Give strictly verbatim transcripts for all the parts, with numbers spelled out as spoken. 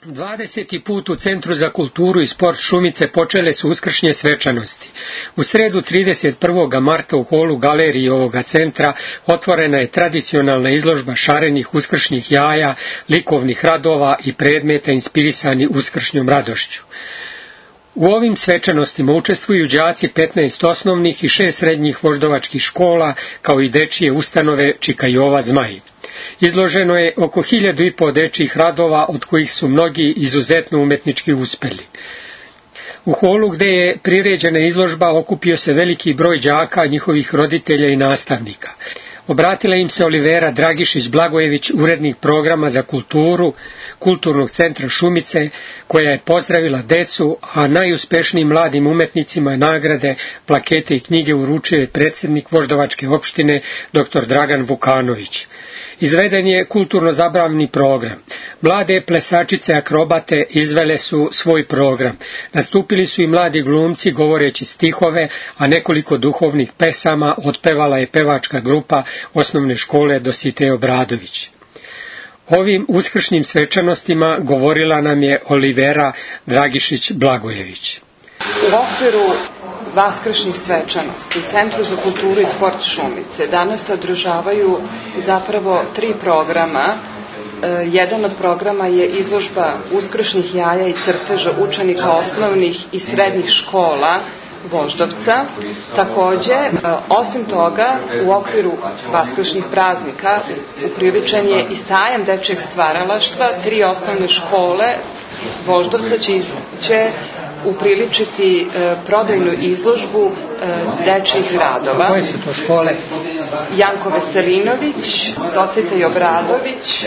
dvadeseti put u Centru za kulturu i sport Šumice počele su uskršnje svečanosti. U sredu trideset prvog marta u holu galerije ovoga centra otvorena je tradicionalna izložba šarenih uskršnjih jaja, likovnih radova i predmeta inspirisani uskršnjom radošću. U ovim svečanostima učestvuju đaci petnaest osnovnih i šest srednjih voždovačkih škola, kao i dečije ustanove Čika Jova Zmaj. Izloženo je oko hiljadu i po dečjih radova, od kojih su mnogi izuzetno umetnički uspeli. U holu gde je priređena izložba okupio se veliki broj đaka, njihovih roditelja i nastavnika. Obratila im se Olivera Dragišić-Blagojević, urednik programa za kulturu Kulturnog centra Šumice, koja je pozdravila decu, a najuspešnijim mladim umetnicima nagrade, plakete i knjige uručio je predsjednik Voždovačke opštine dr Dragan Vukanović. Izveden je kulturno-zabavni program. Mlade plesačice akrobate izvele su svoj program. Nastupili su i mladi glumci govoreći stihove, a nekoliko duhovnih pesama otpevala je pevačka grupa osnovne škole Dositej Obradović. Ovim uskršnjim svečanostima govorila nam je Olivera Dragišić-Blagojević. U okviru vaskršnjih svečanosti u Centru za kulturu i sport Šumice danas se održavaju zapravo tri programa. Jedan od programa je izložba uskršnjih jaja i crteža učenika osnovnih i srednjih škola Voždovca. Takođe, osim toga, u okviru vaskršnjih praznika upriličen je i sajam dečjeg stvaralaštva. Tri osnovne škole Voždovca će, će upriličiti e, prodajnu izložbu e, dečjih radova. Koje su to škole? Janko Veselinović, Dositej Obradović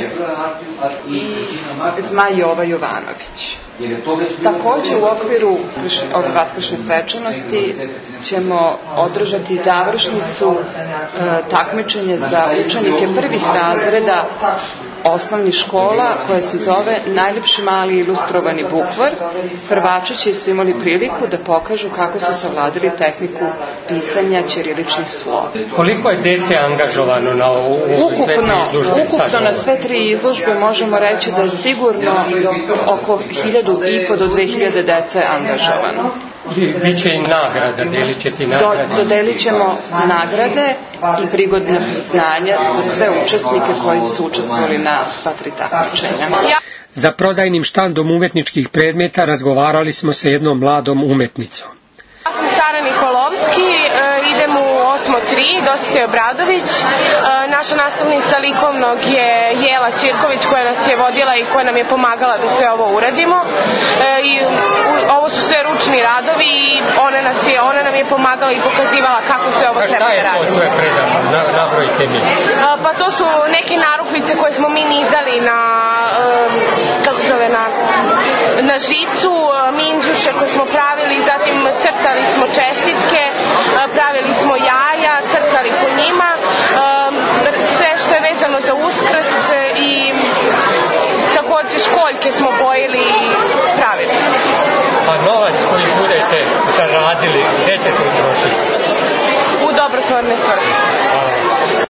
i Zmaj Jova Jovanović. Takođe u okviru ove vaskršnje svečanosti ćemo održati završnicu e, takmičenje za učenike prvih razreda osnovnih škola, koja se zove Najlepši mali ilustrovani bukvar. Prvačići su imali priliku da pokažu kako su savladali tehniku pisanja ćiriličnih slova. Koliko je dece angažovano na ovu sve tri izložbe? Ukupno na sve tri izložbe možemo reći da je sigurno oko hiljadu i po do dve hiljade dece angažovano. Biće i nagrada, delit ćete i nagrade? Do, dodelit ćemo nagrade i prigodne priznanja za sve učesnike koji su učestvovali na sva tri takmičenja. Za prodajnim štandom umetničkih predmeta razgovarali smo sa jednom mladom umetnicom. Ja sam Sara Nikolovski, idem u osmo tri, Dositej Obradović. Naša nastavnica likovnog je Jela Ćirković, koja nas je vodila i koja nam je pomagala da sve ovo uradimo. I ovo su sve ručni radovi i ona, nas je, ona nam je pomagala i pokazivala kako se ovo treba da radi. A šta je to sve predano? Na, nabrojite mi. Pa to su neke narukvice koje smo mi nizali na, kako zove, na, na žicu, minđuše koje smo pravili, zatim crtali smo čestitke, pravili smo jaja, crtali po njima, sve što je vezano za Uskrs i takođe školjke smo bojili i pravili. A novac koji budete zaradili, gde ćete utrošiti? U dobrotvorne svrhe.